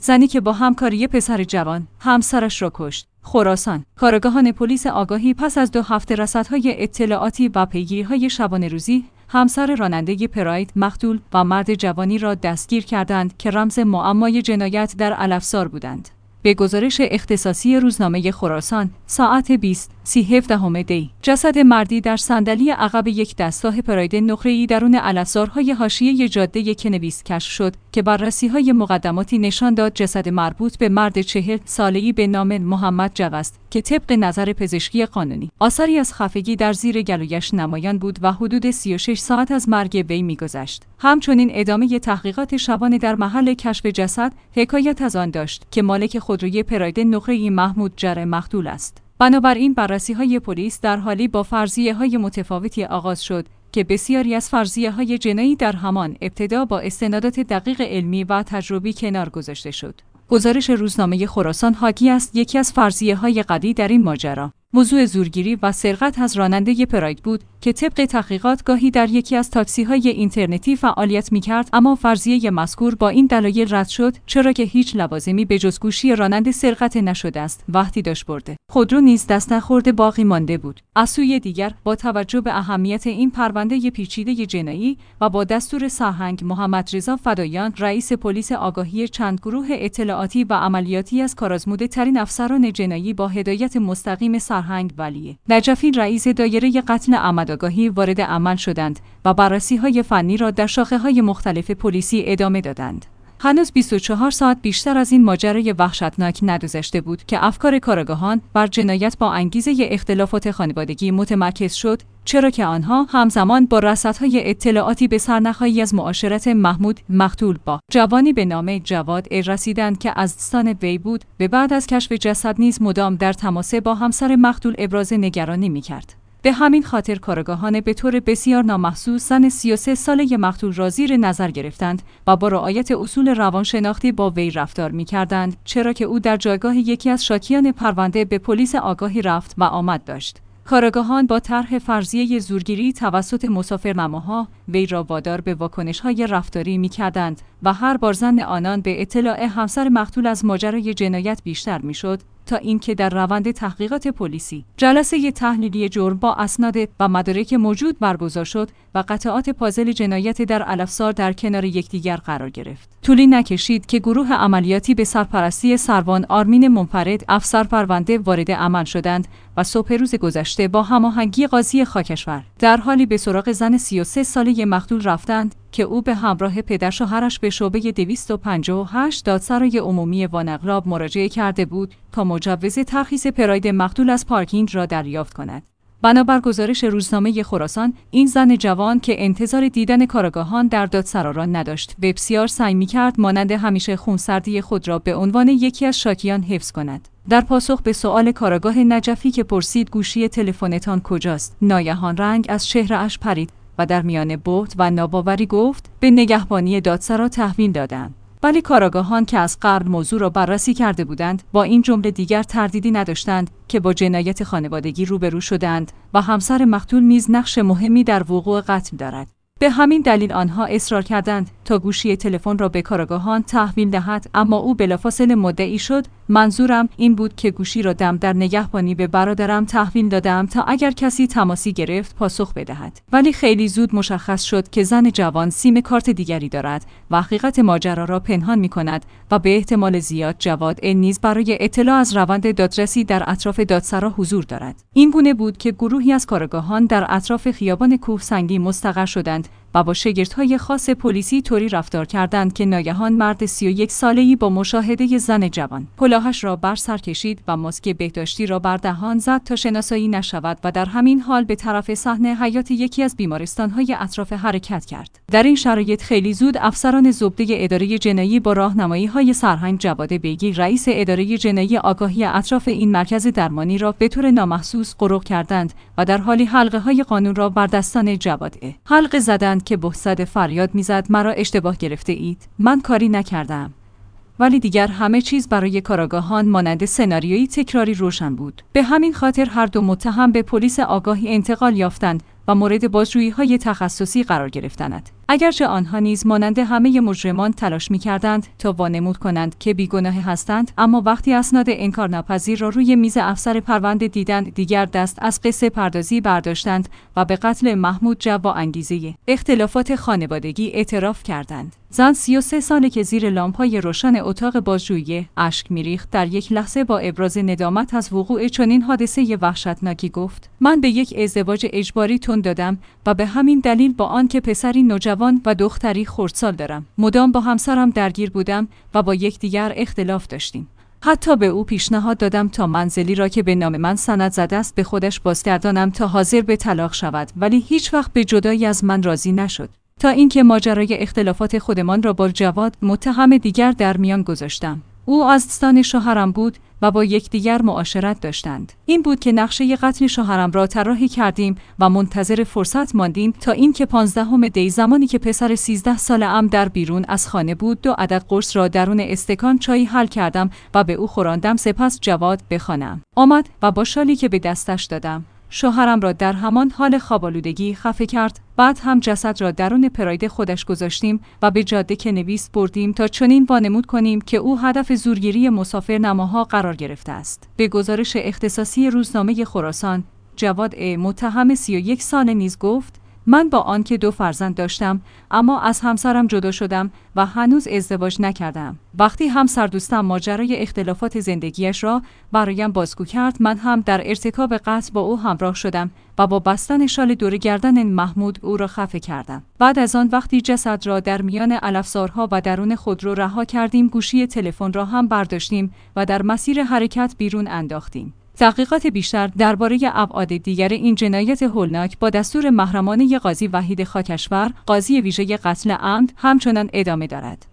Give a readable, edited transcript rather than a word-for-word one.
زنی که با همکاری پسر جوان همسرش را کشت. خراسان. کارآگاهان پلیس آگاهی پس از 2 هفته رصدهای اطلاعاتی و پیگیری‌های شبانه روزی همسر راننده پراید مقتول و مرد جوانی را دستگیر کردند که رمز معمای جنایت در علفزار بودند. به گزارش اختصاصی روزنامه خراسان ساعت 20:37 دی جسد مردی در صندلی عقب یک دستگاه پراید نقره‌ای درون علفزارهای حاشیه جاده کنویس کشف شد که بررسی‌های مقدماتی نشان داد جسد مربوط به مرد 40 ساله‌ای به نام محمد جو است که طبق نظر پزشکی قانونی آثاری از خفگی در زیر گلویش نمایان بود و حدود 36 ساعت از مرگ وی می‌گذشت. همچنین ادامه تحقیقات شبانه در محل کشف جسد حکایت از آن داشت که مالک خودروی پراید نقره‌ای محمود جره مقتول است. بنابراین بررسی‌های پلیس در حالی با فرضیه‌های متفاوتی آغاز شد که بسیاری از فرضیه‌های جنایی در همان ابتدا با استنادات دقیق علمی و تجربی کنار گذاشته شد. گزارش روزنامه خراسان حاکی است یکی از فرضیه‌های قوی در این ماجرا موضوع زورگیری و سرقت از راننده پراید بود که طبق تحقیقات گاهی در یکی از تاکسی‌های اینترنتی فعالیت می‌کرد، اما فرضیه مذکور با این دلایل رد شد چرا که هیچ لوازمی به جز گوشی راننده سرقت نشده است وقتی داشت برده. خودرو نیز دست نخورده باقی مانده بود. از سوی دیگر با توجه به اهمیت این پرونده پیچیده جنایی و با دستور سرهنگ محمد رضا فدایان رئیس پلیس آگاهی چند گروه اطلاعاتی و عملیاتی از کارآزموده ترین افسران جنایی با هدایت مستقیم سرهنگ ولی نجفی رئیس دایره قتل احمدآگاهی وارد عمل شدند و بررسی‌های فنی را در شاخه‌های مختلف پلیسی ادامه دادند. هنوز 24 ساعت بیشتر از این ماجرای وحشتناک نگذشته بود که افکار کارآگاهان بر جنایت با انگیزه اختلافات خانوادگی متمرکز شد، چرا که آنها همزمان با رصدهای اطلاعاتی به سرنخهایی از معاشرت محمود مقتول با جوانی به نام جواد رسیدند که از دوستان وی بود. به بعد از کشف جسد نیز مدام در تماس با همسر مقتول ابراز نگرانی می‌کرد. به همین خاطر کارآگاهان به طور بسیار نامحسوس زن 33 ساله مقتول را زیر نظر گرفتند و با رعایت اصول روانشناختی با وی رفتار می‌کردند، چرا که او در جایگاه یکی از شاکیان پرونده به پلیس آگاهی رفت و آمد داشت. کارآگاهان با طرح فرضیه زورگیری توسط مسافرنماها وی را وادار به واکنش‌های رفتاری می‌کردند و هر بار ظن آنان به اطلاع همسر مقتول از ماجرای جنایت بیشتر می‌شد تا اینکه در روند تحقیقات پلیسی جلسه تحلیلی جرم با اسناد و مدارک موجود برگزار شد و قطعات پازل جنایت در علفزار در کنار یکدیگر قرار گرفت. طولی نکشید که گروه عملیاتی به سرپرستی سروان آرمین منفرد افسر پرونده وارد عمل شدند و صبح روز گذشته با هماهنگی قاضی خاکشور در حالی به سراغ زن 33 ساله مقتول رفتند که او به همراه پدر شوهرش به شعبه 258 دادسرای عمومی وانقلاب مراجعه کرده بود تا مجوز ترخیص پراید مقتول از پارکینگ را دریافت کند. بنابر گزارش روزنامه خراسان، این زن جوان که انتظار دیدن کارآگاهان در دادسرا را نداشت، بسیار سعی می‌کرد مانند همیشه خونسردی خود را به عنوان یکی از شاکیان حفظ کند. در پاسخ به سؤال کارآگاه نجفی که پرسید گوشی تلفنتان کجاست، ناگهان رنگ از چهره‌اش پرید و در میان بهت و ناباوری گفت به نگهبانی دادسرا تحویل دادند. ولی کارآگاهان که از قبل موضوع را بررسی کرده بودند با این جمله دیگر تردیدی نداشتند که با جنایت خانوادگی روبرو شدند و همسر مقتول نیز نقش مهمی در وقوع قتل دارد. به همین دلیل آنها اصرار کردند تا گوشی تلفن را به کارآگاهان تحویل دهد، اما او بلافاصله مدعی شد منظورم این بود که گوشی را در نگهبانی به برادرم تحویل دادم تا اگر کسی تماسی گرفت پاسخ بدهد. ولی خیلی زود مشخص شد که زن جوان سیم کارت دیگری دارد و حقیقت ماجرا را پنهان می‌کند و به احتمال زیاد جواد نیز برای اطلاع از روند دادرسی در اطراف دادسرا حضور دارد. این گونه بود که گروهی از کارآگاهان در اطراف خیابان کوهسنگی مستقر شدند و با شگردهای خاص پلیسی طوری رفتار کردند که ناگهان مرد 31 ساله‌ای با مشاهده زن جوان کلاهش را بر سر کشید و ماسک بهداشتی را بر دهان زد تا شناسایی نشود و در همین حال به طرف صحنه حیاط یکی از بیمارستان‌های اطراف حرکت کرد. در این شرایط خیلی زود افسران زبده اداره جنایی با راهنمایی‌های سرهنگ جواد بیگی رئیس اداره جنایی آگاهی اطراف این مرکز درمانی را به طور نامحسوس غرق کردند و در حالی حلقه‌های قانون را بر دستان جواد حلقه زدند که بهزاد فریاد میزد مرا اشتباه گرفته اید، من کاری نکردم. ولی دیگر همه چیز برای کارآگاهان مانند سناریویی تکراری روشن بود. به همین خاطر هر دو متهم به پلیس آگاهی انتقال یافتند و مورد بازجویی‌های تخصصی قرار گرفتند. اگرچه آنها نیز مانند همه مجرمان تلاش می‌کردند تا وانمود کنند که بیگناه هستند، اما وقتی اسناد انکارناپذیر را روی میز افسر پرونده دیدند، دیگر دست از قصه پردازی برداشتند و به قتل محمود جوا انگیزه اختلافات خانوادگی اعتراف کردند. زن 33 ساله که زیر لامپ‌های روشن اتاق بازجویی اشک می‌ریخت، در یک لحظه با ابراز ندامت از وقوع چنین حادثه وحشتناکی گفت: من به یک ازدواج اجباری تن دادم و به همین دلیل با آنکه پسری نوجوان و دختری خردسال دارم، مدام با همسرم درگیر بودم و با یکدیگر اختلاف داشتیم. حتی به او پیشنهاد دادم تا منزلی را که به نام من سند زده است به خودش بازگردانم تا حاضر به طلاق شود، ولی هیچ وقت به جدایی از من راضی نشد. تا اینکه ماجرای اختلافات خودمان را با جواد، متهم دیگر، در میان گذاشتم. او از دوستان شوهرم بود و با یکدیگر معاشرت داشتند. این بود که نقشه قتل شوهرم را طراحی کردیم و منتظر فرصت ماندیم تا اینکه 15 دی، زمانی که پسر 13 ساله‌ام در بیرون از خانه بود، 2 عدد قرص را درون استکان چای حل کردم و به او خوراندم. سپس جواد به خانه‌ام آمد و با شالی که به دستش دادم شوهرم را در همان حال خواب‌آلودگی خفه کرد. بعد هم جسد را درون پراید خودش گذاشتیم و به جاده کنویس بردیم تا چنین وانمود کنیم که او هدف زورگیری مسافرنماها قرار گرفته است. به گزارش اختصاصی روزنامه خراسان، جواد متهم 31 ساله نیز گفت: من با آنکه 2 فرزند داشتم، اما از همسرم جدا شدم و هنوز ازدواج نکردم. وقتی همسردوستم ماجرای اختلافات زندگیش را برایم بازگو کرد، من هم در ارتکاب قتل با او همراه شدم و با بستن شال دور گردن محمود او را خفه کردم. بعد از آن، وقتی جسد را در میان علفزارها و درون خودرو رها کردیم، گوشی تلفن را هم برداشتیم و در مسیر حرکت بیرون انداختیم. تحقیقات بیشتر درباره ابعاد دیگر این جنایت هولناک با دستور محرمانه قاضی وحید خاکشور، قاضی ویژه قتل عمد، همچنان ادامه دارد.